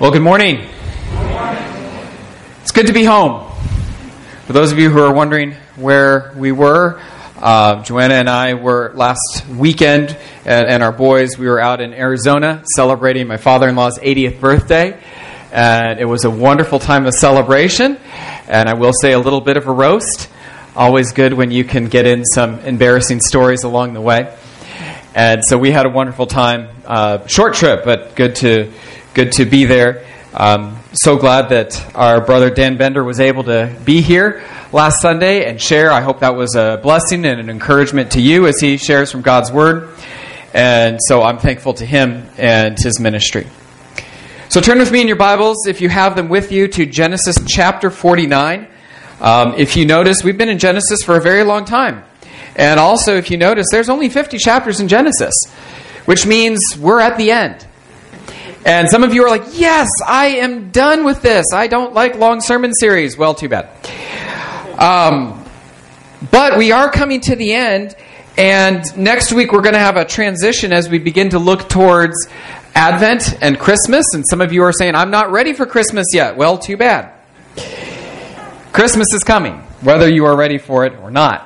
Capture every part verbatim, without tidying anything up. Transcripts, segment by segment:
Well, good morning. Good morning. It's good to be home. For those of you who are wondering where we were, uh, Joanna and I were last weekend, and, and our boys, we were out in Arizona celebrating my father-in-law's eightieth birthday. And it was a wonderful time of celebration. And I will say a little bit of a roast. Always good when you can get in some embarrassing stories along the way. And so we had a wonderful time. Uh, short trip, but good to good to be there. Um, so glad that our brother Dan Bender was able to be here last Sunday and share. I hope that was a blessing and an encouragement to you as he shares from God's Word. And so I'm thankful to him and his ministry. So turn with me in your Bibles, if you have them with you, to Genesis chapter forty-nine. Um, if you notice, we've been in Genesis for a very long time. And also, if you notice, there's only fifty chapters in Genesis, which means we're at the end. And some of you are like, yes, I am done with this. I don't like long sermon series. Well, too bad. Um, but we are coming to the end, and next week we're going to have a transition as we begin to look towards Advent and Christmas. And some of you are saying, I'm not ready for Christmas yet. Well, too bad. Christmas is coming, whether you are ready for it or not.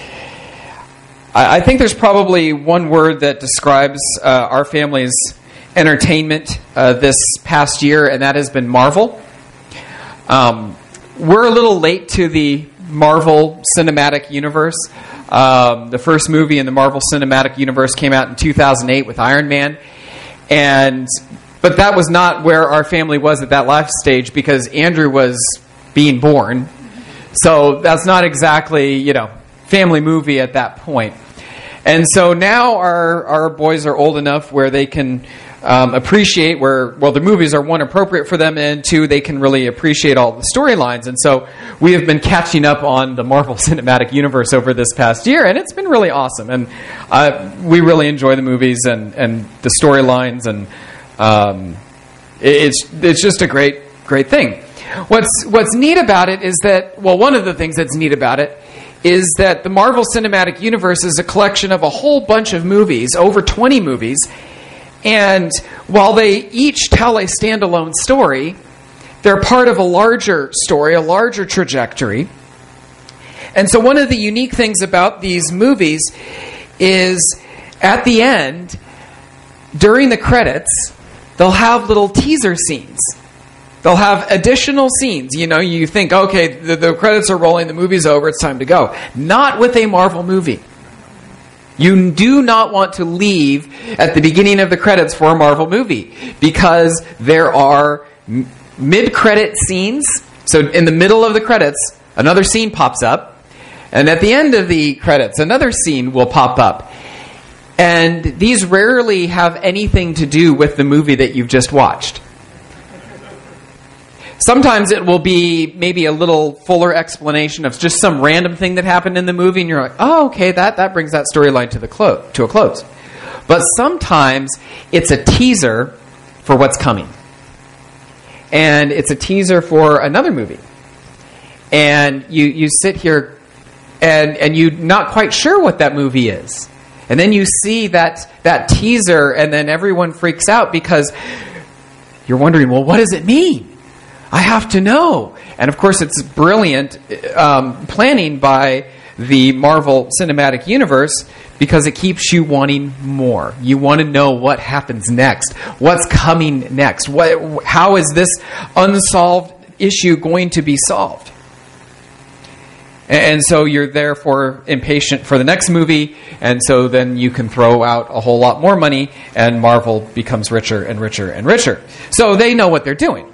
I think there's probably one word that describes uh, our family's entertainment uh, this past year, and that has been Marvel. Um, we're a little late to the Marvel Cinematic Universe. Um, the first movie in the Marvel Cinematic Universe came out in two thousand eight with Iron Man, and but that was not where our family was at that life stage because Andrew was being born. So that's not exactly, you know, family movie at that point. And so now our our boys are old enough where they can um, appreciate where, well, the movies are, one, appropriate for them, and two, they can really appreciate all the storylines. And so we have been catching up on the Marvel Cinematic Universe over this past year, and it's been really awesome. And uh, we really enjoy the movies and, and the storylines, and um, it's it's just a great, great thing. What's What's neat about it is that, well, one of the things that's neat about it is that the Marvel Cinematic Universe is a collection of a whole bunch of movies, over twenty movies, and while they each tell a standalone story, they're part of a larger story, a larger trajectory. And so one of the unique things about these movies is at the end, during the credits, they'll have little teaser scenes. They'll have additional scenes. You know, you think, okay, the, the credits are rolling, the movie's over, it's time to go. Not with a Marvel movie. You do not want to leave at the beginning of the credits for a Marvel movie because there are m- mid-credit scenes. So in the middle of the credits, another scene pops up. And at the end of the credits, another scene will pop up. And these rarely have anything to do with the movie that you've just watched. Sometimes it will be maybe a little fuller explanation of just some random thing that happened in the movie, and you're like, oh, okay, that, that brings that storyline to the clo- to a close. But sometimes it's a teaser for what's coming. And it's a teaser for another movie. And you, you sit here and, and you're not quite sure what that movie is. And then you see that, that teaser, and then everyone freaks out because you're wondering, well, what does it mean? I have to know. And of course, it's brilliant um, planning by the Marvel Cinematic Universe because it keeps you wanting more. You want to know what happens next. What's coming next? What, how is this unsolved issue going to be solved? And so you're therefore impatient for the next movie, and so then you can throw out a whole lot more money, and Marvel becomes richer and richer and richer. So they know what they're doing.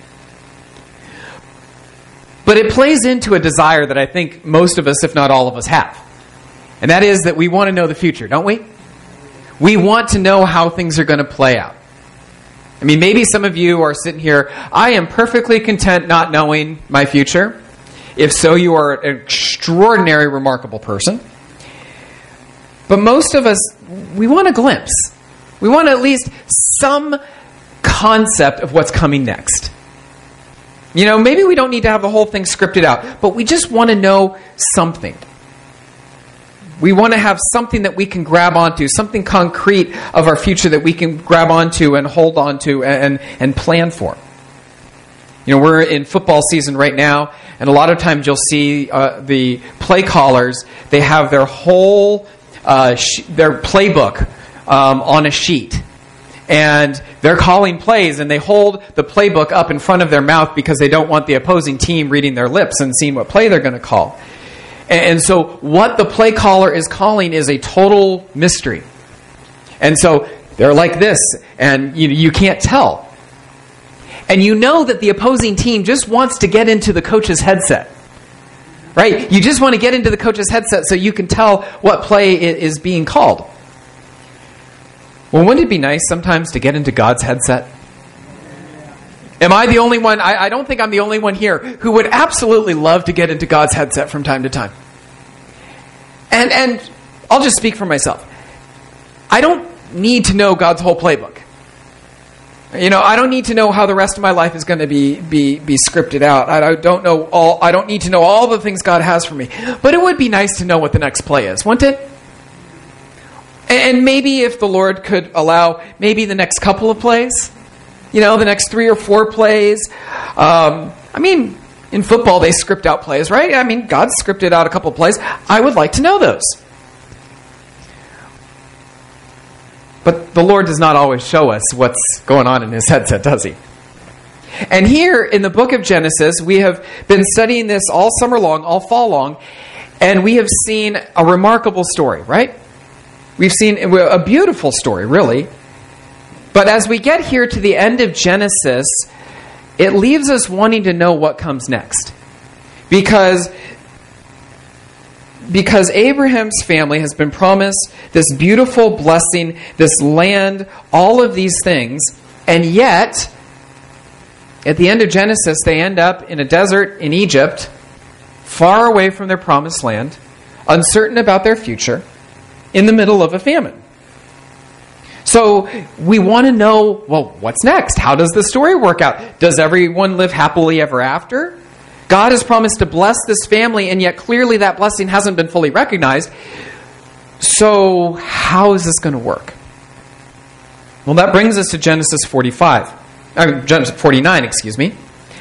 But it plays into a desire that I think most of us, if not all of us, have. And that is that we want to know the future, don't we? We want to know how things are going to play out. I mean, maybe some of you are sitting here, I am perfectly content not knowing my future. If so, you are an extraordinary, remarkable person. But most of us, we want a glimpse. We want at least some concept of what's coming next. You know, maybe we don't need to have the whole thing scripted out, but we just want to know something. We want to have something that we can grab onto, something concrete of our future that we can grab onto and hold onto and, and plan for. You know, we're in football season right now, and a lot of times you'll see uh, the play callers, they have their whole, uh, sh- their playbook um, on a sheet. And they're calling plays, and they hold the playbook up in front of their mouth because they don't want the opposing team reading their lips and seeing what play they're going to call. And, and so what the play caller is calling is a total mystery. And so they're like this, and you, you can't tell. And you know that the opposing team just wants to get into the coach's headset. Right? You just want to get into the coach's headset so you can tell what play is being called. Well, wouldn't it be nice sometimes to get into God's headset? Am I the only one? I, I don't think I'm the only one here who would absolutely love to get into God's headset from time to time. And and I'll just speak for myself. I don't need to know God's whole playbook. You know, I don't need to know how the rest of my life is going to be be be scripted out. I don't know all. I don't need to know all the things God has for me. But it would be nice to know what the next play is, wouldn't it? And maybe if the Lord could allow maybe the next couple of plays, you know, the next three or four plays. Um, I mean, in football they script out plays, right? I mean, God scripted out a couple of plays. I would like to know those. But the Lord does not always show us what's going on in his headset, does he? And here in the book of Genesis, we have been studying this all summer long, all fall long, and we have seen a remarkable story, right? We've seen a beautiful story, really. But as we get here to the end of Genesis, it leaves us wanting to know what comes next. Because Because Abraham's family has been promised this beautiful blessing, this land, all of these things, and yet, at the end of Genesis, they end up in a desert in Egypt, far away from their promised land, uncertain about their future, in the middle of a famine. So we want to know, well, what's next? How does the story work out? Does everyone live happily ever after? God has promised to bless this family, and yet clearly that blessing hasn't been fully recognized. So how is this going to work? Well, that brings us to Genesis forty-five. I mean, Genesis forty-nine, excuse me.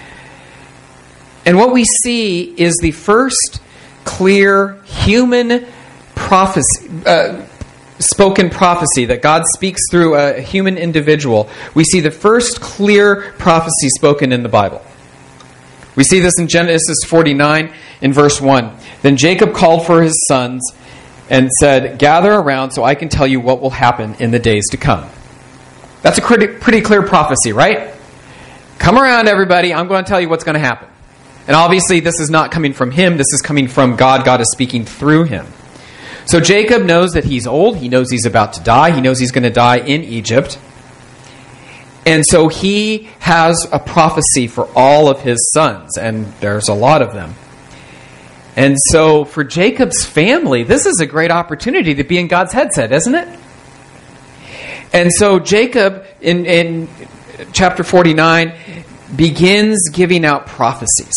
And what we see is the first clear human prophecy, uh, spoken prophecy that God speaks through a human individual. We see the first clear prophecy spoken in the Bible. We see this in Genesis forty-nine in verse one. Then Jacob called for his sons and said, "Gather around so I can tell you what will happen in the days to come." That's a pretty, pretty clear prophecy, right? Come around, everybody. I'm going to tell you what's going to happen. And obviously this is not coming from him. This is coming from God. God is speaking through him. So Jacob knows that he's old. He knows he's about to die. He knows he's going to die in Egypt. And so he has a prophecy for all of his sons, and there's a lot of them. And so for Jacob's family, this is a great opportunity to be in God's headset, isn't it? And so Jacob, in, in chapter forty-nine, begins giving out prophecies.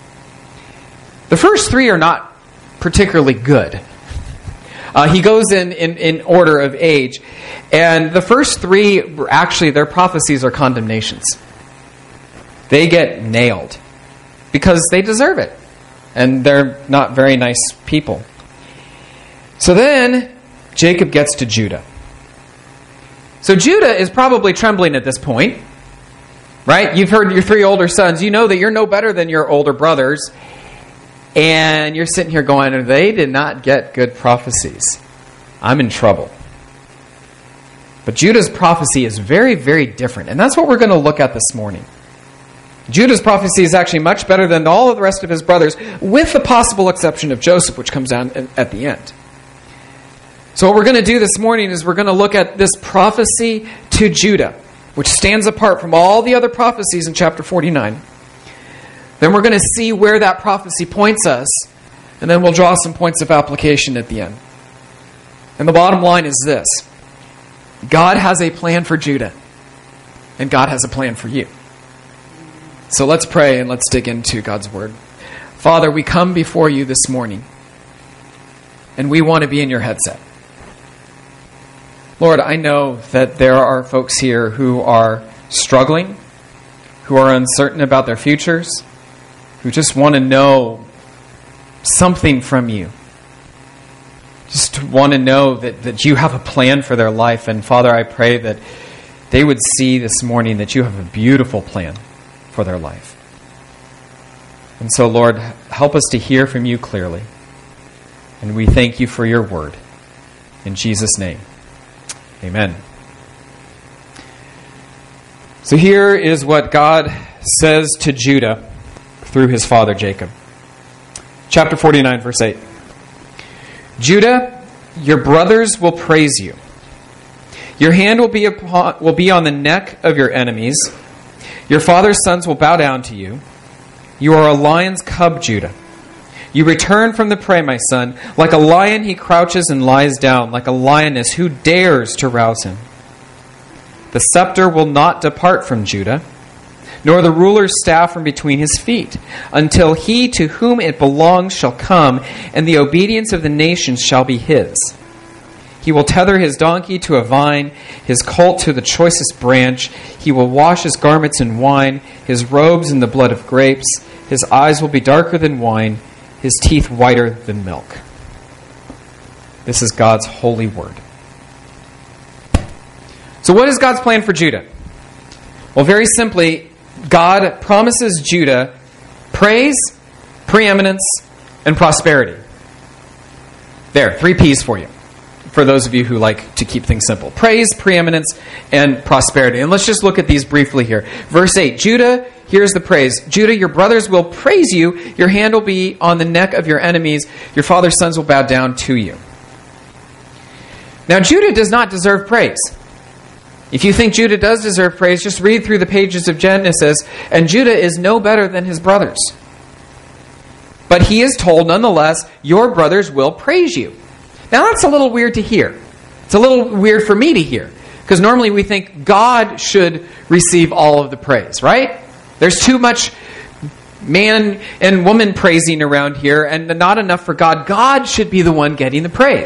The first three are not particularly good. Uh, he goes in, in, in order of age. And the first three, actually, their prophecies are condemnations. They get nailed because they deserve it. And they're not very nice people. So then, Jacob gets to Judah. So Judah is probably trembling at this point. Right? You've heard your three older sons. You know that you're no better than your older brothers. And you're sitting here going, they did not get good prophecies. I'm in trouble. But Judah's prophecy is very, very different. And that's what we're going to look at this morning. Judah's prophecy is actually much better than all of the rest of his brothers, with the possible exception of Joseph, which comes down at the end. So what we're going to do this morning is we're going to look at this prophecy to Judah, which stands apart from all the other prophecies in chapter forty-nine. Then we're going to see where that prophecy points us, and then we'll draw some points of application at the end. And the bottom line is this. God has a plan for Judah, and God has a plan for you. So let's pray and let's dig into God's Word. Father, we come before you this morning, and we want to be in your headset. Lord, I know that there are folks here who are struggling, who are uncertain about their futures, who just want to know something from you. Just want to know that, that you have a plan for their life. And Father, I pray that they would see this morning that you have a beautiful plan for their life. And so, Lord, help us to hear from you clearly. And we thank you for your word. In Jesus' name, amen. So here is what God says to Judah through his father Jacob. Chapter forty-nine, verse eight. Judah, your brothers will praise you. Your hand will be upon, will be on the neck of your enemies. Your father's sons will bow down to you. You are a lion's cub, Judah. You return from the prey, my son. Like a lion he crouches and lies down, like a lioness who dares to rouse him. The scepter will not depart from Judah, nor the ruler's staff from between his feet, until he to whom it belongs shall come, and the obedience of the nations shall be his. He will tether his donkey to a vine, his colt to the choicest branch. He will wash his garments in wine, his robes in the blood of grapes. His eyes will be darker than wine, his teeth whiter than milk. This is God's holy word. So what is God's plan for Judah? Well, very simply, God promises Judah praise, preeminence, and prosperity. There, three P's for you, for those of you who like to keep things simple. Praise, preeminence, and prosperity. And let's just look at these briefly here. Verse eight, Judah, here's the praise. Judah, your brothers will praise you. Your hand will be on the neck of your enemies. Your father's sons will bow down to you. Now, Judah does not deserve praise. If you think Judah does deserve praise, just read through the pages of Genesis, and Judah is no better than his brothers. But he is told, nonetheless, your brothers will praise you. Now that's a little weird to hear. It's a little weird for me to hear, because normally we think God should receive all of the praise, right? There's too much man and woman praising around here, and not enough for God. God should be the one getting the praise.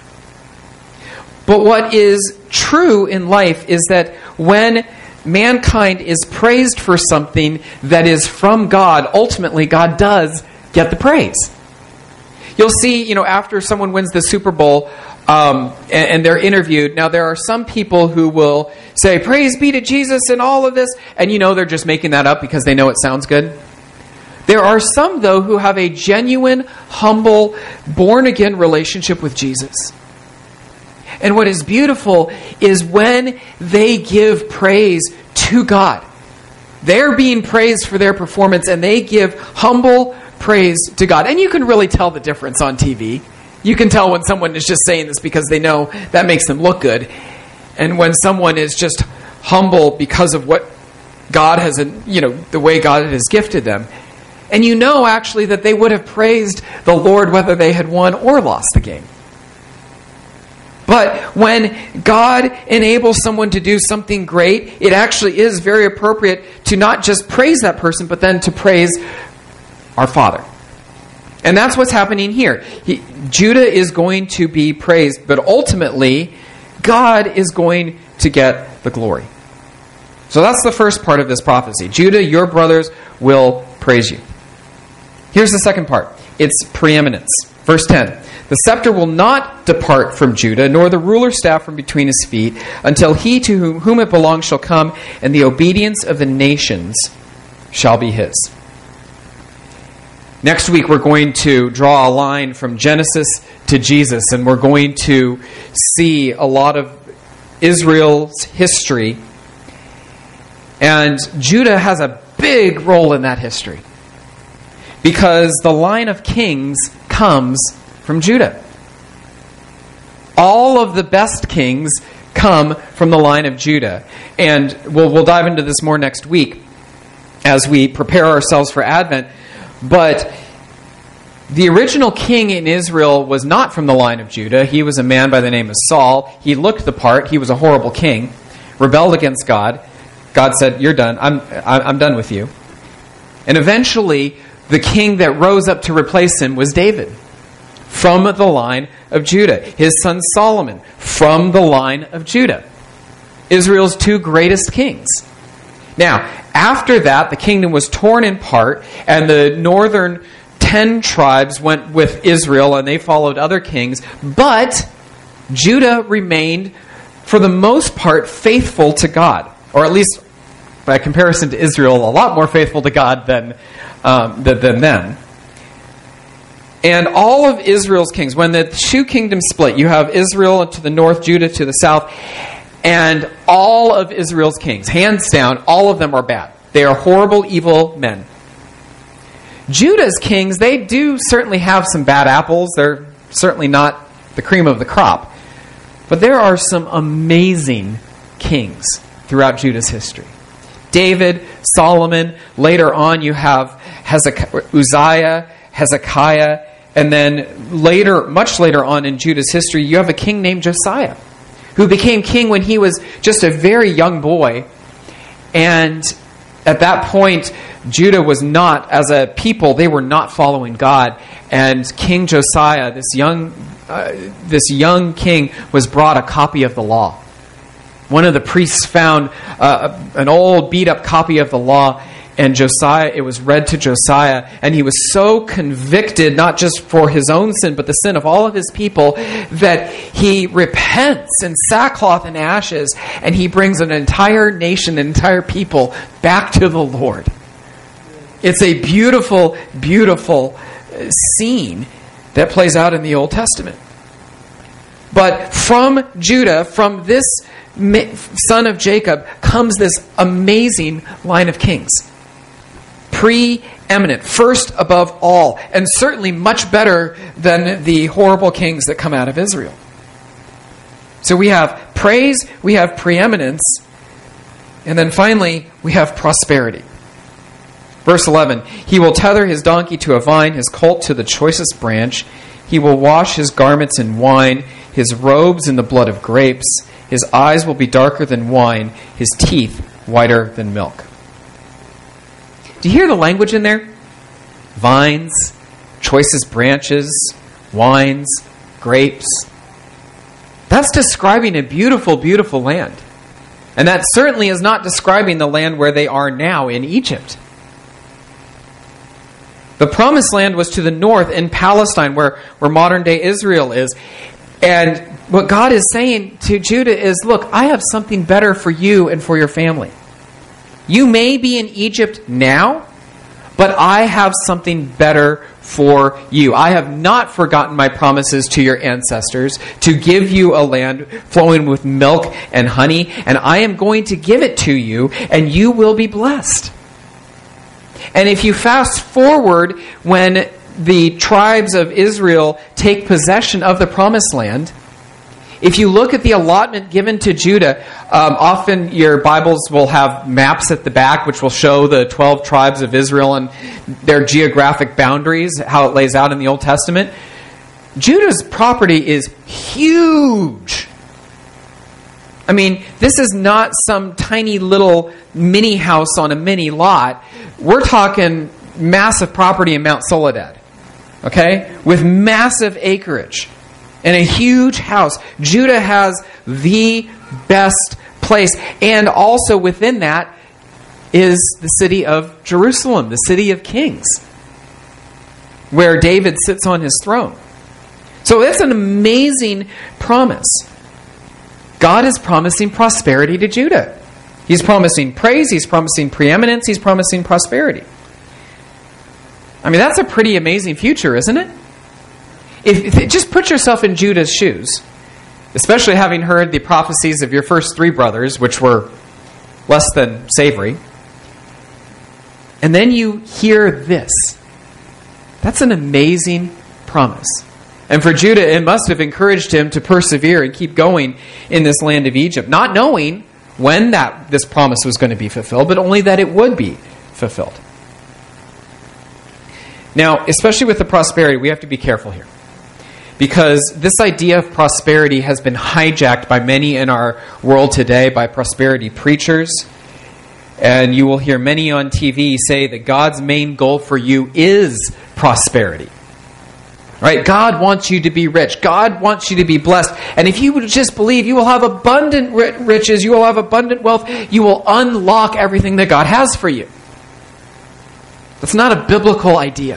But what is true in life is that when mankind is praised for something that is from God, ultimately God does get the praise. You'll see, you know, after someone wins the Super Bowl um, and, and they're interviewed, now there are some people who will say, praise be to Jesus and all of this, and you know they're just making that up because they know it sounds good. There are some, though, who have a genuine, humble, born-again relationship with Jesus. And what is beautiful is when they give praise to God. They're being praised for their performance, and they give humble praise to God. And you can really tell the difference on T V. You can tell when someone is just saying this because they know that makes them look good. And when someone is just humble because of what God has, you know, the way God has gifted them. And you know, actually, that they would have praised the Lord whether they had won or lost the game. But when God enables someone to do something great, it actually is very appropriate to not just praise that person, but then to praise our Father. And that's what's happening here. He, Judah is going to be praised, but ultimately, God is going to get the glory. So that's the first part of this prophecy. Judah, your brothers will praise you. Here's the second part. It's preeminence. Verse ten. The scepter will not depart from Judah, nor the ruler's staff from between his feet, until he to whom, whom it belongs shall come, and the obedience of the nations shall be his. Next week, we're going to draw a line from Genesis to Jesus, and we're going to see a lot of Israel's history. And Judah has a big role in that history, because the line of kings comes from Judah. All of the best kings come from the line of Judah. And we'll, we'll dive into this more next week as we prepare ourselves for Advent. But the original king in Israel was not from the line of Judah. He was a man by the name of Saul. He looked the part. He was a horrible king, rebelled against God. God said, you're done. I'm, I'm done with you. And eventually, the king that rose up to replace him was David, from the line of Judah. His son Solomon, from the line of Judah. Israel's two greatest kings. Now, after that, the kingdom was torn in part, and the northern ten tribes went with Israel, and they followed other kings. But Judah remained, for the most part, faithful to God. Or at least, by comparison to Israel, a lot more faithful to God than, um, than, than them. And all of Israel's kings, when the two kingdoms split, you have Israel to the north, Judah to the south, and all of Israel's kings, hands down, all of them are bad. They are horrible, evil men. Judah's kings, they do certainly have some bad apples. They're certainly not the cream of the crop. But there are some amazing kings throughout Judah's history. David, Solomon, later on you have Hezekiah, Uzziah, Hezekiah, and then later, much later on in Judah's history, you have a king named Josiah, who became king when he was just a very young boy. And at that point, Judah was not, as a people, they were not following God. And King Josiah, this young, uh, this young king, was brought a copy of the law. One of the priests found uh, an old beat-up copy of the law, and Josiah, it was read to Josiah, and he was so convicted, not just for his own sin, but the sin of all of his people, that he repents in sackcloth and ashes, and he brings an entire nation, an entire people back to the Lord. It's a beautiful, beautiful scene that plays out in the Old Testament. But from Judah, from this son of Jacob, comes this amazing line of kings. Preeminent, first above all, and certainly much better than the horrible kings that come out of Israel. So we have praise, we have preeminence, and then finally we have prosperity. Verse eleven, he will tether his donkey to a vine, his colt to the choicest branch. He will wash his garments in wine, his robes in the blood of grapes. His eyes will be darker than wine, his teeth whiter than milk. Do you hear the language in there? Vines, choicest branches, wines, grapes. That's describing a beautiful, beautiful land. And that certainly is not describing the land where they are now in Egypt. The promised land was to the north in Palestine, where, where modern-day Israel is. And what God is saying to Judah is, look, I have something better for you and for your family. You may be in Egypt now, but I have something better for you. I have not forgotten my promises to your ancestors to give you a land flowing with milk and honey, and I am going to give it to you, and you will be blessed. And if you fast forward when the tribes of Israel take possession of the promised land, if you look at the allotment given to Judah, um, often your Bibles will have maps at the back which will show the twelve tribes of Israel and their geographic boundaries, how it lays out in the Old Testament. Judah's property is huge. I mean, this is not some tiny little mini house on a mini lot. We're talking massive property in Mount Soledad, okay, with massive acreage. And a huge house. Judah has the best place. And also within that is the city of Jerusalem, the city of kings, where David sits on his throne. So that's an amazing promise. God is promising prosperity to Judah. He's promising praise, he's promising preeminence, he's promising prosperity. I mean, that's a pretty amazing future, isn't it? If, if just put yourself in Judah's shoes, especially having heard the prophecies of your first three brothers, which were less than savory, and then you hear this. That's an amazing promise. And for Judah, it must have encouraged him to persevere and keep going in this land of Egypt, not knowing when that this promise was going to be fulfilled, but only that it would be fulfilled. Now, especially with the prosperity, we have to be careful here. Because this idea of prosperity has been hijacked by many in our world today, by prosperity preachers. And you will hear many on T V say that God's main goal for you is prosperity. Right? God wants you to be rich. God wants you to be blessed. And if you would just believe, you will have abundant riches, you will have abundant wealth, you will unlock everything that God has for you. That's not a biblical idea.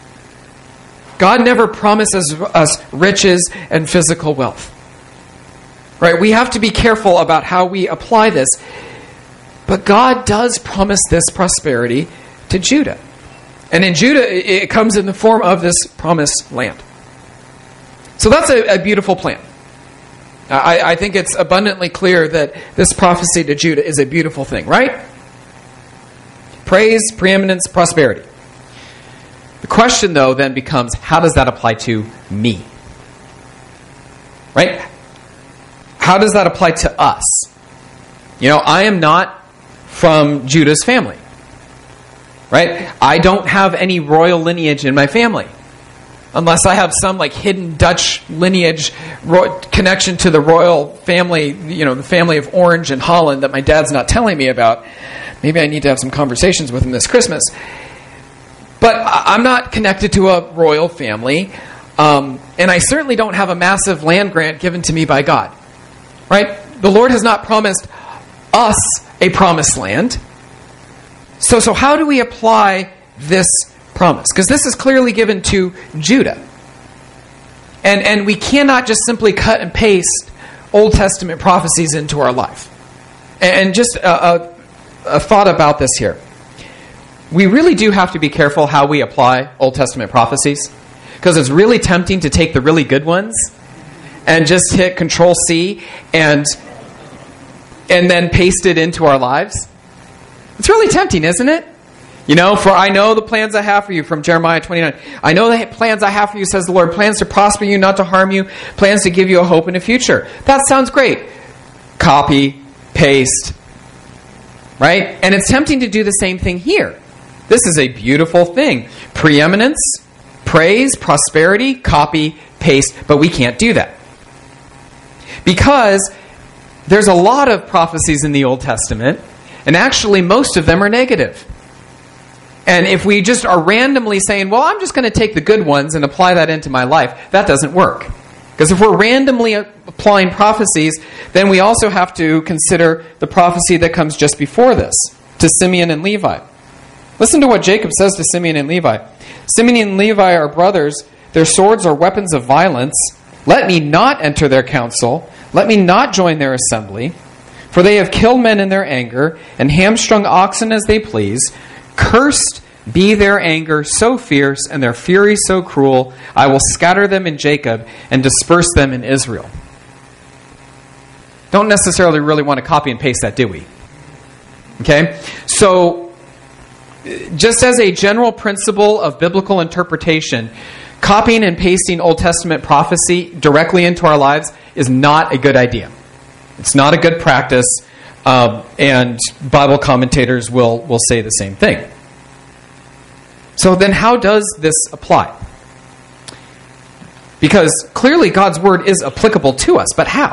God never promises us riches and physical wealth. Right? We have to be careful about how we apply this. But God does promise this prosperity to Judah. And in Judah, it comes in the form of this promised land. So that's a, a beautiful plan. I, I think it's abundantly clear that this prophecy to Judah is a beautiful thing, right? Praise, preeminence, prosperity. The question, though, then becomes, how does that apply to me? Right? How does that apply to us? You know, I am not from Judah's family. Right? I don't have any royal lineage in my family. Unless I have some like hidden Dutch lineage ro- connection to the royal family, you know, the family of Orange and Holland that my dad's not telling me about. Maybe I need to have some conversations with him this Christmas. But I'm not connected to a royal family. Um, and I certainly don't have a massive land grant given to me by God. Right? The Lord has not promised us a promised land. So, so how do we apply this promise? Because this is clearly given to Judah. And, and we cannot just simply cut and paste Old Testament prophecies into our life. And, and just a, a, a thought about this here. We really do have to be careful how we apply Old Testament prophecies. Because it's really tempting to take the really good ones and just hit Control C and, and then paste it into our lives. It's really tempting, isn't it? You know, for I know the plans I have for you, from Jeremiah twenty-nine. I know the plans I have for you, says the Lord. Plans to prosper you, not to harm you. Plans to give you a hope in the future. That sounds great. Copy, paste. Right? And it's tempting to do the same thing here. This is a beautiful thing. Preeminence, praise, prosperity, copy, paste. But we can't do that. Because there's a lot of prophecies in the Old Testament. And actually, most of them are negative. And if we just are randomly saying, well, I'm just going to take the good ones and apply that into my life, that doesn't work. Because if we're randomly applying prophecies, then we also have to consider the prophecy that comes just before this, to Simeon and Levi. Listen to what Jacob says to Simeon and Levi. Simeon and Levi are brothers. Their swords are weapons of violence. Let me not enter their council. Let me not join their assembly. For they have killed men in their anger, and hamstrung oxen as they please. Cursed be their anger so fierce, and their fury so cruel. I will scatter them in Jacob, and disperse them in Israel. Don't necessarily really want to copy and paste that, do we? Okay? So, just as a general principle of biblical interpretation, copying and pasting Old Testament prophecy directly into our lives is not a good idea. It's not a good practice, um, and Bible commentators will, will say the same thing. So then how does this apply? Because clearly God's word is applicable to us, but how?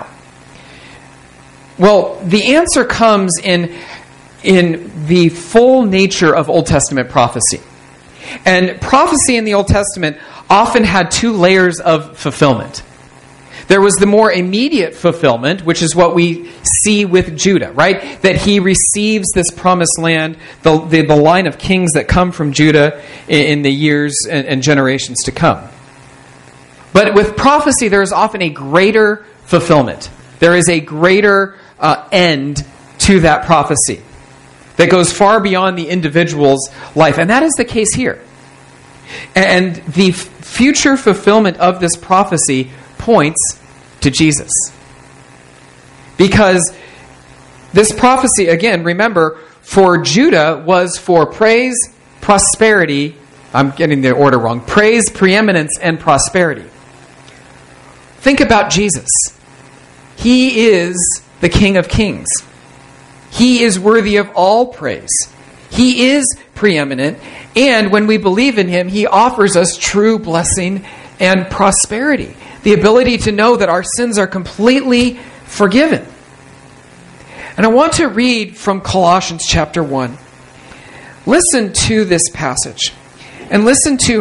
Well, the answer comes in, in the full nature of Old Testament prophecy. And prophecy in the Old Testament often had two layers of fulfillment. There was the more immediate fulfillment, which is what we see with Judah, right? That he receives this promised land, the, the, the line of kings that come from Judah in, in the years and, and generations to come. But with prophecy, there is often a greater fulfillment. There is a greater uh, end to that prophecy that goes far beyond the individual's life. And that is the case here. And the f- future fulfillment of this prophecy points to Jesus. Because this prophecy, again, remember, for Judah was for praise, prosperity, I'm getting the order wrong, praise, preeminence, and prosperity. Think about Jesus. He is the King of Kings. He is worthy of all praise. He is preeminent, and when we believe in him, he offers us true blessing and prosperity. The ability to know that our sins are completely forgiven. And I want to read from Colossians chapter one. Listen to this passage. And listen to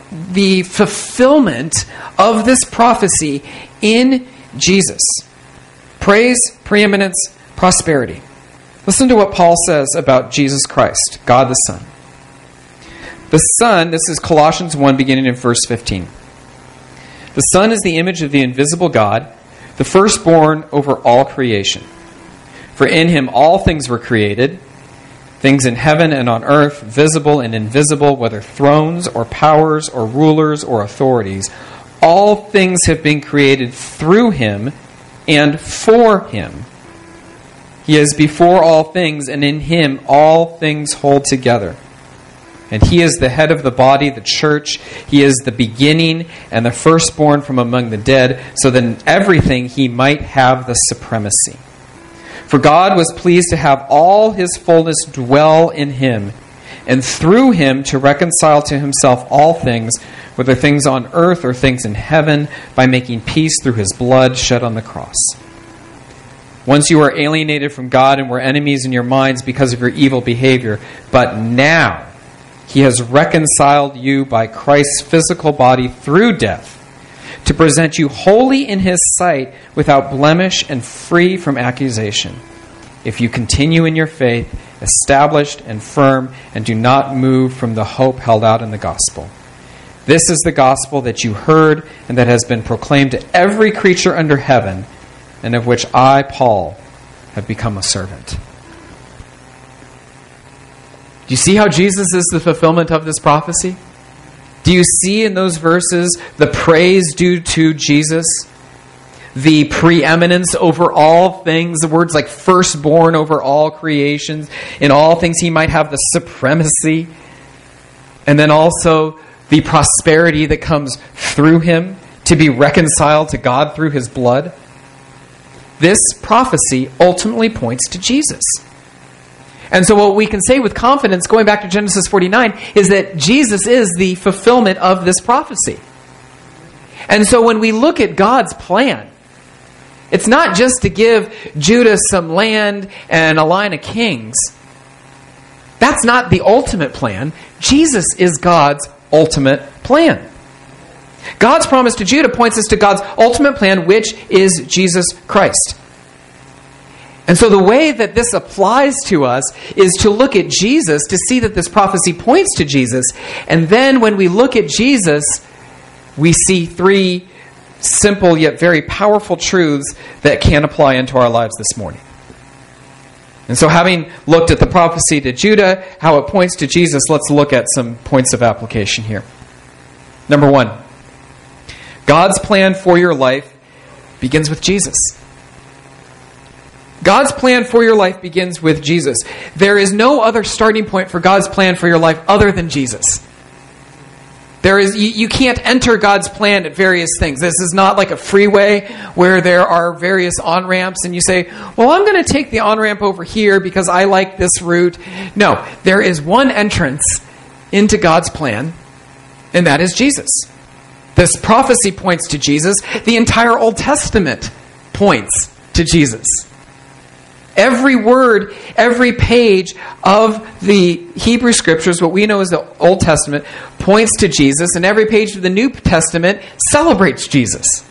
the fulfillment of this prophecy in Jesus. Praise, preeminence, prosperity. Listen to what Paul says about Jesus Christ, God the Son. The Son, this is Colossians one, beginning in verse fifteen. The Son is the image of the invisible God, the firstborn over all creation. For in him all things were created, things in heaven and on earth, visible and invisible, whether thrones or powers or rulers or authorities. All things have been created through him and for him. He is before all things, and in him all things hold together. And he is the head of the body, the church. He is the beginning and the firstborn from among the dead, so that in everything he might have the supremacy. For God was pleased to have all his fullness dwell in him, and through him to reconcile to himself all things, whether things on earth or things in heaven, by making peace through his blood shed on the cross. Once you were alienated from God and were enemies in your minds because of your evil behavior, but now he has reconciled you by Christ's physical body through death, to present you holy in his sight, without blemish and free from accusation, if you continue in your faith, established and firm, and do not move from the hope held out in the gospel. This is the gospel that you heard and that has been proclaimed to every creature under heaven, and of which I, Paul, have become a servant. Do you see how Jesus is the fulfillment of this prophecy? Do you see in those verses the praise due to Jesus? The preeminence over all things, the words like firstborn over all creations. In all things he might have the supremacy. And then also the prosperity that comes through him to be reconciled to God through his blood. This prophecy ultimately points to Jesus. And so what we can say with confidence, going back to Genesis forty-nine, is that Jesus is the fulfillment of this prophecy. And so when we look at God's plan, it's not just to give Judah some land and a line of kings. That's not the ultimate plan. Jesus is God's ultimate plan. God's promise to Judah points us to God's ultimate plan, which is Jesus Christ. And so the way that this applies to us is to look at Jesus, to see that this prophecy points to Jesus. And then when we look at Jesus, we see three simple yet very powerful truths that can apply into our lives this morning. And so having looked at the prophecy to Judah, how it points to Jesus, let's look at some points of application here. Number one, God's plan for your life begins with Jesus. God's plan for your life begins with Jesus. There is no other starting point for God's plan for your life other than Jesus. There is you, you can't enter God's plan at various things. This is not like a freeway where there are various on-ramps and you say, well, I'm going to take the on-ramp over here because I like this route. No, there is one entrance into God's plan, and that is Jesus. This prophecy points to Jesus. The entire Old Testament points to Jesus. Every word, every page of the Hebrew Scriptures, what we know as the Old Testament, points to Jesus, and every page of the New Testament celebrates Jesus.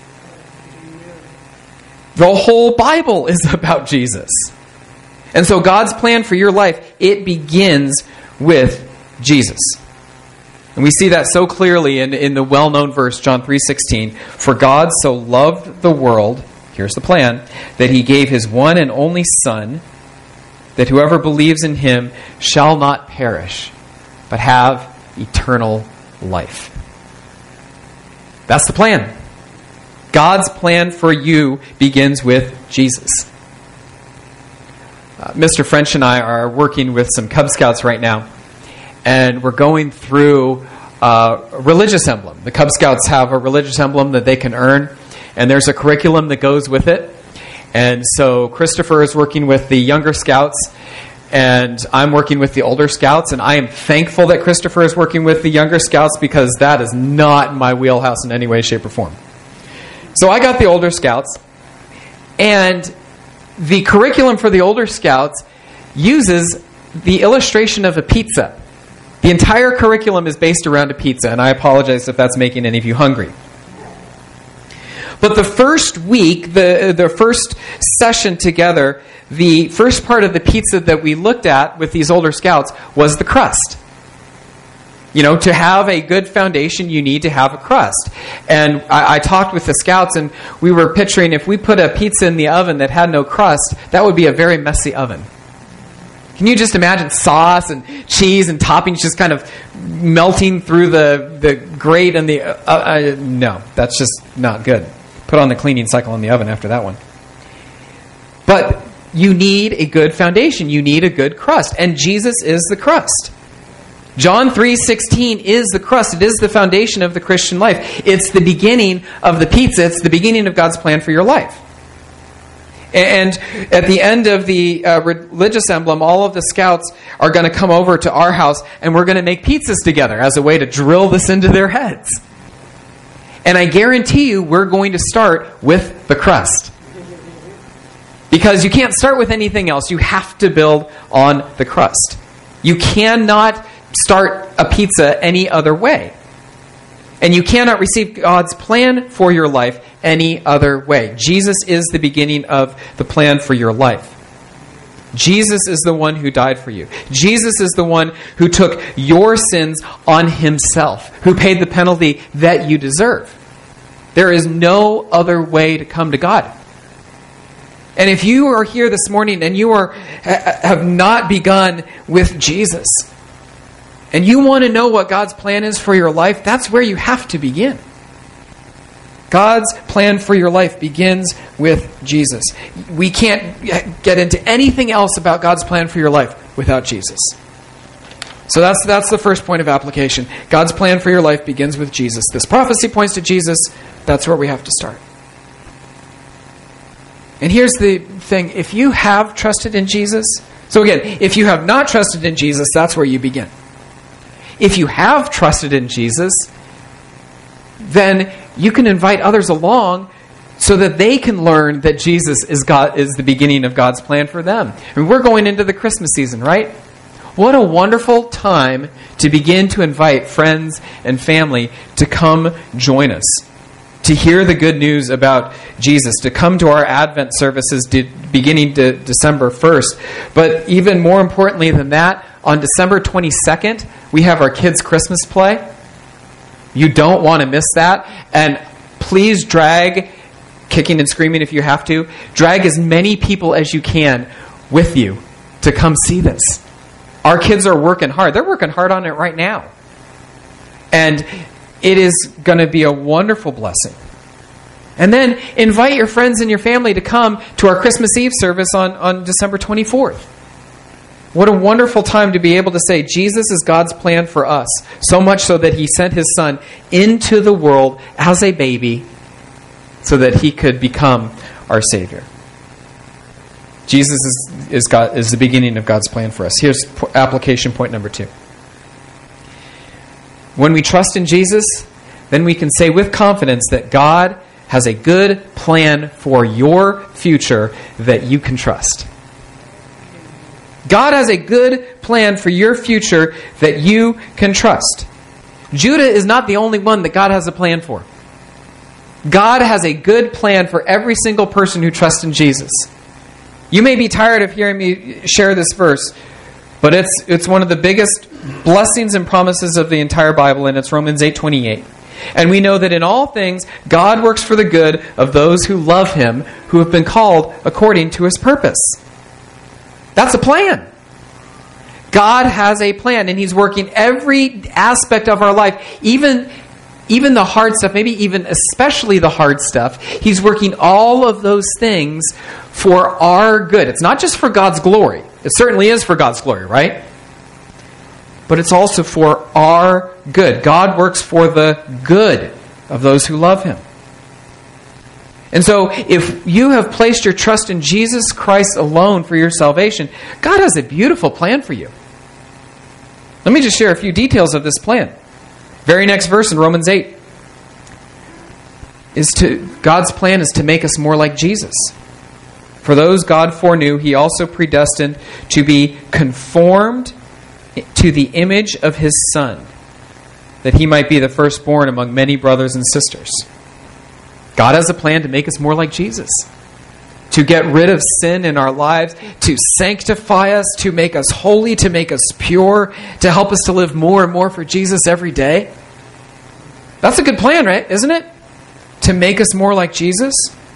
The whole Bible is about Jesus. And so God's plan for your life, it begins with Jesus. And we see that so clearly in, in the well-known verse, John three sixteen. For God so loved the world, here's the plan, that he gave his one and only Son, that whoever believes in him shall not perish, but have eternal life. That's the plan. God's plan for you begins with Jesus. Uh, Mister French and I are working with some Cub Scouts right now, and we're going through uh, a religious emblem. The Cub Scouts have a religious emblem that they can earn, and there's a curriculum that goes with it. And so Christopher is working with the younger scouts, and I'm working with the older scouts, and I am thankful that Christopher is working with the younger scouts because that is not in my wheelhouse in any way, shape, or form. So I got the older scouts, and the curriculum for the older scouts uses the illustration of a pizza. The entire curriculum is based around a pizza, and I apologize if that's making any of you hungry. But the first week, the the first session together, the first part of the pizza that we looked at with these older scouts was the crust. You know, to have a good foundation, you need to have a crust. And I, I talked with the scouts, and we were picturing if we put a pizza in the oven that had no crust, that would be a very messy oven. Can you just imagine sauce and cheese and toppings just kind of melting through the, the grate and the... Uh, uh, no, that's just not good. Put on the cleaning cycle in the oven after that one. But you need a good foundation. You need a good crust. And Jesus is the crust. John three sixteen is the crust. It is the foundation of the Christian life. It's the beginning of the pizza. It's the beginning of God's plan for your life. And at the end of the uh, religious emblem, all of the scouts are going to come over to our house, and we're going to make pizzas together as a way to drill this into their heads. And I guarantee you we're going to start with the crust. Because you can't start with anything else. You have to build on the crust. You cannot start a pizza any other way. And you cannot receive God's plan for your life any other way. Jesus is the beginning of the plan for your life. Jesus is the one who died for you. Jesus is the one who took your sins on himself, who paid the penalty that you deserve. There is no other way to come to God. And if you are here this morning and you are have not begun with Jesus, and you want to know what God's plan is for your life, that's where you have to begin. God's plan for your life begins with Jesus. We can't get into anything else about God's plan for your life without Jesus. So that's that's the first point of application. God's plan for your life begins with Jesus. This prophecy points to Jesus. That's where we have to start. And here's the thing. If you have trusted in Jesus, so again, if you have not trusted in Jesus, that's where you begin. If you have trusted in Jesus, then you can invite others along so that they can learn that Jesus is God is the beginning of God's plan for them. I mean, we're going into the Christmas season, right? What a wonderful time to begin to invite friends and family to come join us, to hear the good news about Jesus, to come to our Advent services de- beginning to December first. But even more importantly than that, on December twenty-second, we have our kids' Christmas play. You don't want to miss that. And please drag, kicking and screaming if you have to, drag as many people as you can with you to come see this. Our kids are working hard. They're working hard on it right now. And it is going to be a wonderful blessing. And then invite your friends and your family to come to our Christmas Eve service on, on December twenty-fourth. What a wonderful time to be able to say Jesus is God's plan for us, so much so that he sent his son into the world as a baby so that he could become our Savior. Jesus is, is, God, is the beginning of God's plan for us. Here's application point number two. When we trust in Jesus, then we can say with confidence that God has a good plan for your future that you can trust. God has a good plan for your future that you can trust. Judah is not the only one that God has a plan for. God has a good plan for every single person who trusts in Jesus. You may be tired of hearing me share this verse, but it's it's one of the biggest blessings and promises of the entire Bible, and it's Romans eight twenty-eight. And we know that in all things, God works for the good of those who love him, who have been called according to his purpose. That's a plan. God has a plan, and he's working every aspect of our life, even, even the hard stuff, maybe even especially the hard stuff. He's working all of those things for our good. It's not just for God's glory. It certainly is for God's glory, right? But it's also for our good. God works for the good of those who love him. And so if you have placed your trust in Jesus Christ alone for your salvation, God has a beautiful plan for you. Let me just share a few details of this plan. Very next verse in Romans eight is to God's plan is to make us more like Jesus. For those God foreknew, he also predestined to be conformed to the image of his Son, that he might be the firstborn among many brothers and sisters. God has a plan to make us more like Jesus, to get rid of sin in our lives, to sanctify us, to make us holy, to make us pure, to help us to live more and more for Jesus every day. That's a good plan, right? Isn't it? To make us more like Jesus.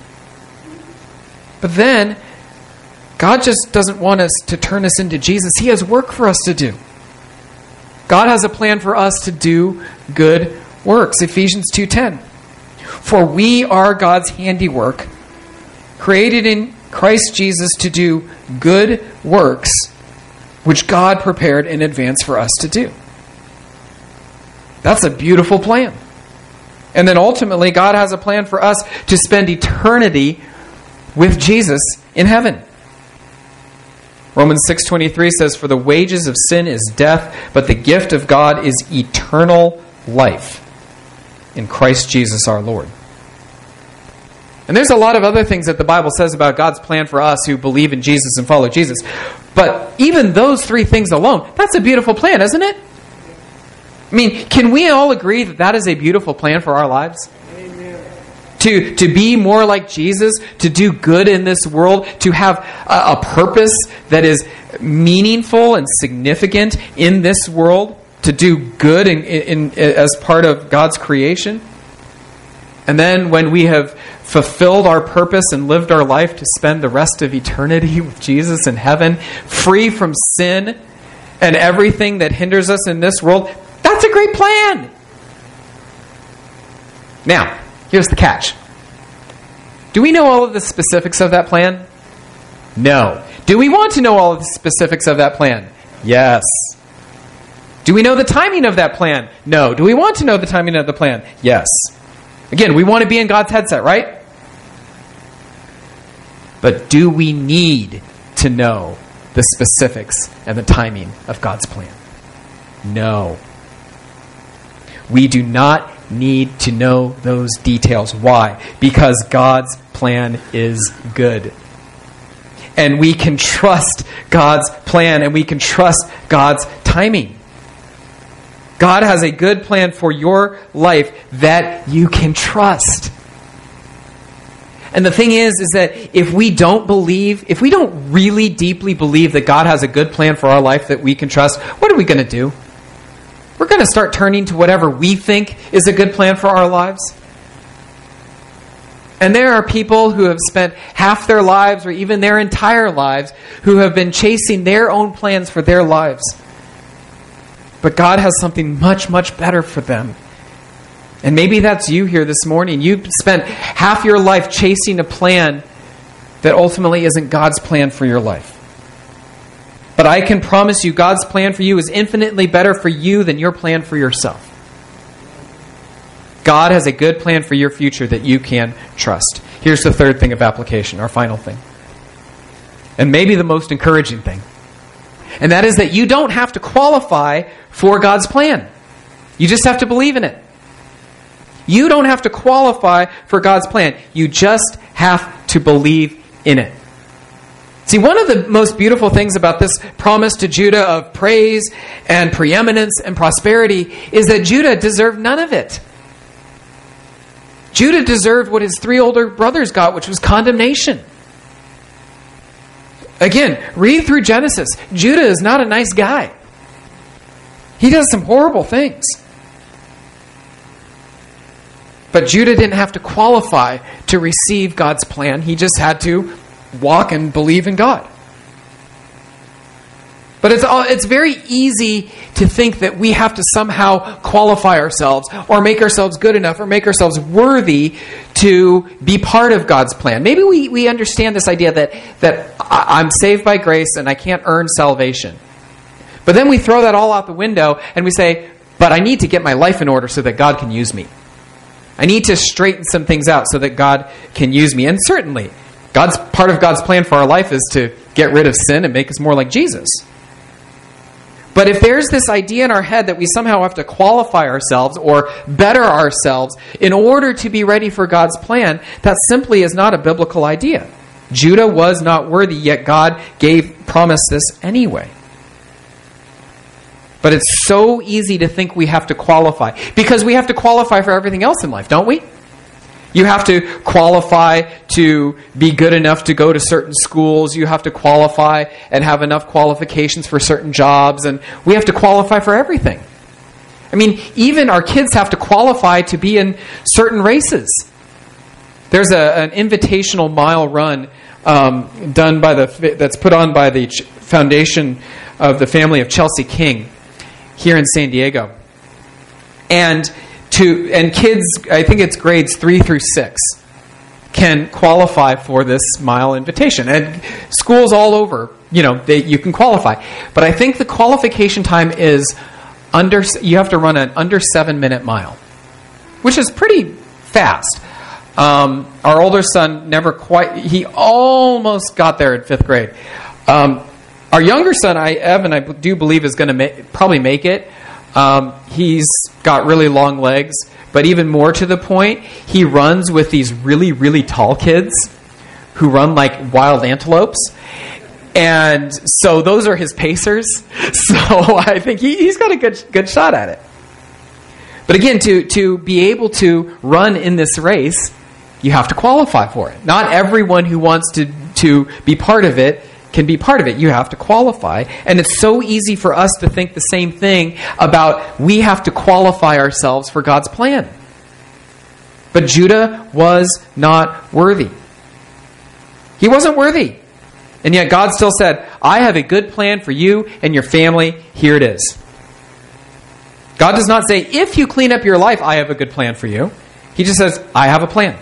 But then, God just doesn't want us to turn us into Jesus. He has work for us to do. God has a plan for us to do good works. Ephesians two ten. For we are God's handiwork, created in Christ Jesus to do good works, which God prepared in advance for us to do. That's a beautiful plan. And then ultimately, God has a plan for us to spend eternity with Jesus in heaven. Romans six twenty-three says, for the wages of sin is death, but the gift of God is eternal life in Christ Jesus our Lord. And there's a lot of other things that the Bible says about God's plan for us who believe in Jesus and follow Jesus. But even those three things alone, that's a beautiful plan, isn't it? I mean, can we all agree that that is a beautiful plan for our lives? Amen. To, to be more like Jesus, to do good in this world, to have a, a purpose that is meaningful and significant in this world, to do good in, in, in, as part of God's creation. And then when we have fulfilled our purpose and lived our life to spend the rest of eternity with Jesus in heaven, free from sin and everything that hinders us in this world, that's a great plan. Now, here's the catch. Do we know all of the specifics of that plan? No. Do we want to know all of the specifics of that plan? Yes. Do we know the timing of that plan? No. Do we want to know the timing of the plan? Yes. Again, we want to be in God's headset, right? But do we need to know the specifics and the timing of God's plan? No. We do not need to know those details. Why? Because God's plan is good. And we can trust God's plan and we can trust God's timing. God has a good plan for your life that you can trust. And the thing is, is that if we don't believe, if we don't really deeply believe that God has a good plan for our life that we can trust, what are we going to do? We're going to start turning to whatever we think is a good plan for our lives. And there are people who have spent half their lives or even their entire lives who have been chasing their own plans for their lives. But God has something much, much better for them. And maybe that's you here this morning. You've spent half your life chasing a plan that ultimately isn't God's plan for your life. But I can promise you God's plan for you is infinitely better for you than your plan for yourself. God has a good plan for your future that you can trust. Here's the third thing of application, our final thing. And maybe the most encouraging thing. And that is that you don't have to qualify for God's plan. You just have to believe in it. You don't have to qualify for God's plan. You just have to believe in it. See, one of the most beautiful things about this promise to Judah of praise and preeminence and prosperity is that Judah deserved none of it. Judah deserved what his three older brothers got, which was condemnation. Again, read through Genesis. Judah is not a nice guy. He does some horrible things. But Judah didn't have to qualify to receive God's plan. He just had to walk and believe in God. But it's all, it's very easy to think that we have to somehow qualify ourselves or make ourselves good enough or make ourselves worthy to be part of God's plan. Maybe we, we understand this idea that, that I'm saved by grace and I can't earn salvation. But then we throw that all out the window and we say, but I need to get my life in order so that God can use me. I need to straighten some things out so that God can use me. And certainly, God's part of God's plan for our life is to get rid of sin and make us more like Jesus. But if there's this idea in our head that we somehow have to qualify ourselves or better ourselves in order to be ready for God's plan, that simply is not a biblical idea. Judah was not worthy, yet God gave promised this anyway. But it's so easy to think we have to qualify. Because we have to qualify for everything else in life, don't we? You have to qualify to be good enough to go to certain schools. You have to qualify and have enough qualifications for certain jobs. And we have to qualify for everything. I mean, even our kids have to qualify to be in certain races. There's a, an invitational mile run um, done by the that's put on by the foundation of the family of Chelsea King here in San Diego, and to and kids, I think it's grades three through six, can qualify for this mile invitation, and schools all over, you know, they, you can qualify. But I think the qualification time is under. You have to run an under seven minute mile, which is pretty fast. Um, our older son never quite, he almost got there in fifth grade. Um, our younger son, I, Evan, I do believe is going to ma- probably make it. Um, he's got really long legs, but even more to the point, he runs with these really, really tall kids who run like wild antelopes. And so those are his pacers. So I think he, he's got a good, good shot at it. But again, to, to be able to run in this race, you have to qualify for it. Not everyone who wants to, to be part of it can be part of it. You have to qualify. And it's so easy for us to think the same thing about we have to qualify ourselves for God's plan. But Judah was not worthy. He wasn't worthy. And yet God still said, I have a good plan for you and your family. Here it is. God does not say, if you clean up your life, I have a good plan for you. He just says, I have a plan.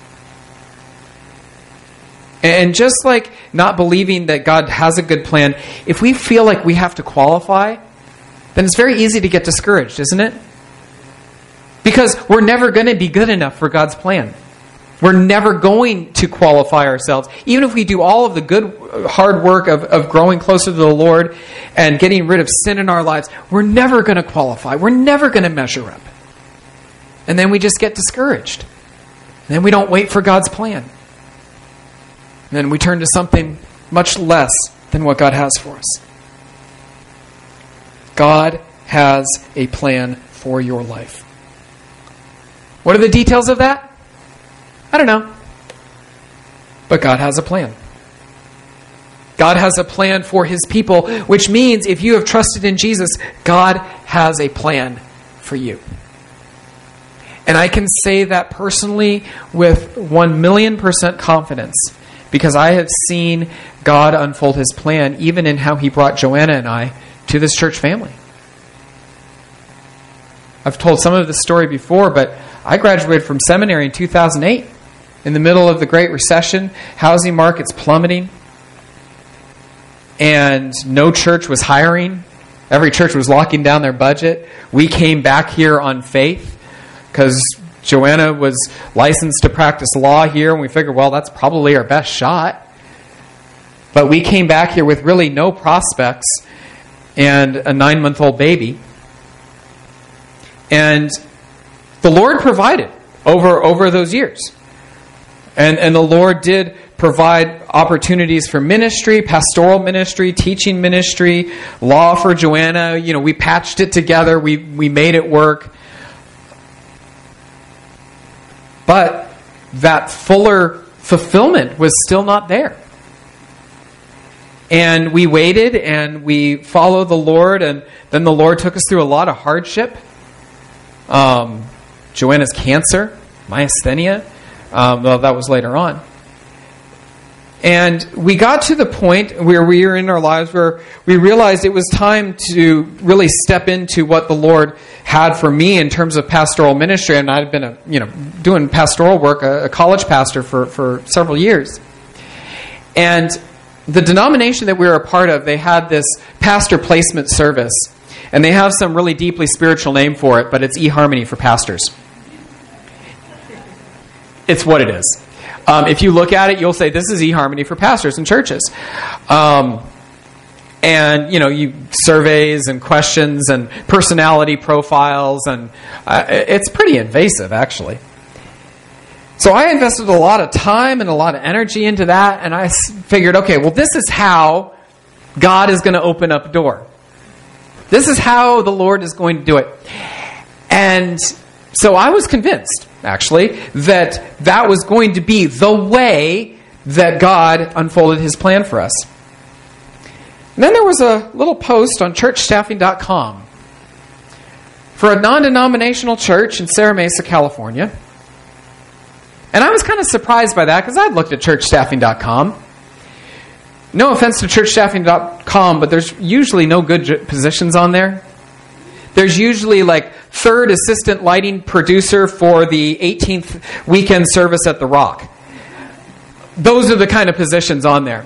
And just like not believing that God has a good plan, if we feel like we have to qualify, then it's very easy to get discouraged, isn't it? Because we're never going to be good enough for God's plan. We're never going to qualify ourselves. Even if we do all of the good, hard work of, of growing closer to the Lord and getting rid of sin in our lives, we're never going to qualify. We're never going to measure up. And then we just get discouraged. And then we don't wait for God's plan. And then we turn to something much less than what God has for us. God has a plan for your life. What are the details of that? I don't know. But God has a plan. God has a plan for His people, which means if you have trusted in Jesus, God has a plan for you. And I can say that personally with one million percent confidence, because I have seen God unfold His plan, even in how He brought Joanna and I to this church family. I've told some of this story before, but I graduated from seminary in two thousand eight. In the middle of the Great Recession, housing markets plummeting, and no church was hiring. Every church was locking down their budget. We came back here on faith because Joanna was licensed to practice law here, and we figured, well, that's probably our best shot. But we came back here with really no prospects and a nine-month-old baby. And the Lord provided over, over those years. And, and the Lord did provide opportunities for ministry, pastoral ministry, teaching ministry, law for Joanna. You know, we patched it together. We, we made it work. But that fuller fulfillment was still not there. And we waited and we followed the Lord, and then the Lord took us through a lot of hardship. Um, Joanna's cancer, myasthenia, um, well, that was later on. And we got to the point where we were in our lives where we realized it was time to really step into what the Lord had for me in terms of pastoral ministry. And I'd been, a, you know, doing pastoral work, a, a college pastor for, for several years. And the denomination that we were a part of, they had this pastor placement service. And they have some really deeply spiritual name for it, but it's eHarmony for pastors. It's what it is. Um, if you look at it, you'll say, this is eHarmony for pastors and churches. Um, and, you know, you surveys and questions and personality profiles, and uh, it's pretty invasive, actually. So I invested a lot of time and a lot of energy into that, and I figured, okay, well, this is how God is going to open up a door. This is how the Lord is going to do it. And so I was convinced, actually, that that was going to be the way that God unfolded his plan for us. And then there was a little post on church staffing dot com for a non-denominational church in Serra Mesa, California. And I was kind of surprised by that because I'd looked at church staffing dot com. No offense to church staffing dot com, but there's usually no good positions on there. There's usually like third assistant lighting producer for the eighteenth weekend service at the Rock. Those are the kind of positions on there.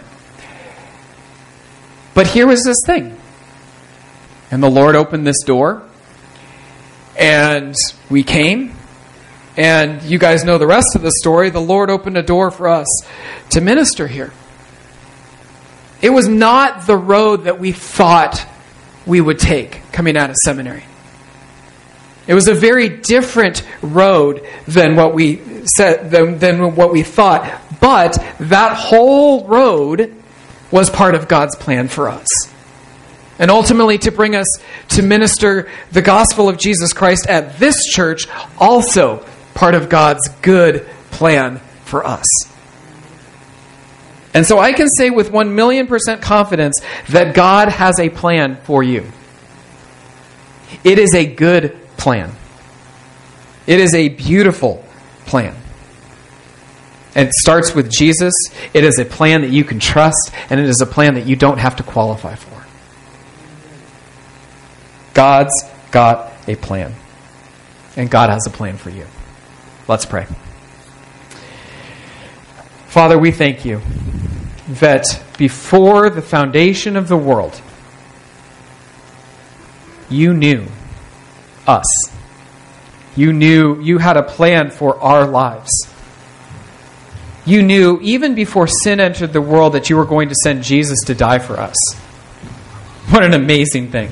But here was this thing. And the Lord opened this door. And we came. And you guys know the rest of the story. The Lord opened a door for us to minister here. It was not the road that we thought we would take coming out of seminary. It was a very different road than what we said, than, than what we thought. But that whole road was part of God's plan for us. And ultimately to bring us to minister the gospel of Jesus Christ at this church, also part of God's good plan for us. And so I can say with one million percent confidence that God has a plan for you. It is a good plan. It is a beautiful plan. And it starts with Jesus. It is a plan that you can trust, and it is a plan that you don't have to qualify for. God's got a plan. And God has a plan for you. Let's pray. Father, we thank you that before the foundation of the world, you knew us. You knew you had a plan for our lives. You knew even before sin entered the world that you were going to send Jesus to die for us. What an amazing thing.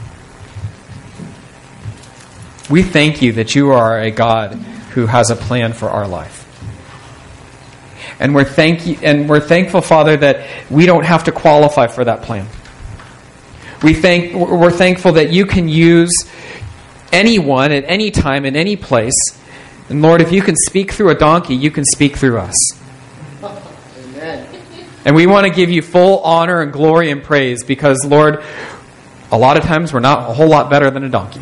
We thank you that you are a God who has a plan for our life. And we're thank you, and we're thankful, Father, that we don't have to qualify for that plan. We thank we're thankful that you can use anyone at any time in any place. And Lord, if you can speak through a donkey, you can speak through us. Amen. And we want to give you full honor and glory and praise because, Lord, a lot of times we're not a whole lot better than a donkey.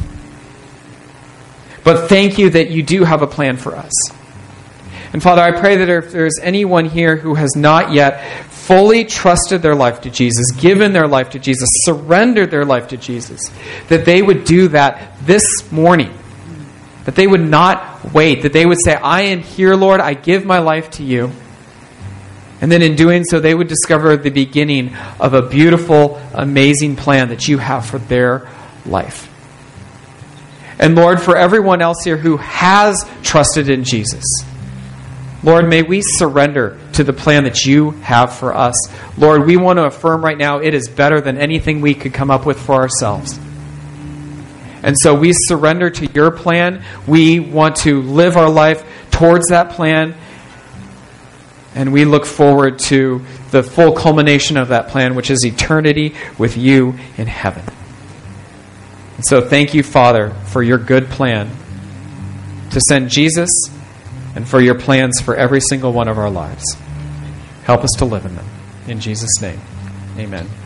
But thank you that you do have a plan for us. And Father, I pray that if there's anyone here who has not yet fully trusted their life to Jesus, given their life to Jesus, surrendered their life to Jesus, that they would do that this morning. That they would not wait. That they would say, I am here, Lord. I give my life to you. And then in doing so, they would discover the beginning of a beautiful, amazing plan that you have for their life. And Lord, for everyone else here who has trusted in Jesus, Lord, may we surrender to the plan that you have for us. Lord, we want to affirm right now it is better than anything we could come up with for ourselves. And so we surrender to your plan. We want to live our life towards that plan. And we look forward to the full culmination of that plan, which is eternity with you in heaven. And so thank you, Father, for your good plan to send Jesus and for your plans for every single one of our lives. Help us to live in them. In Jesus' name, amen.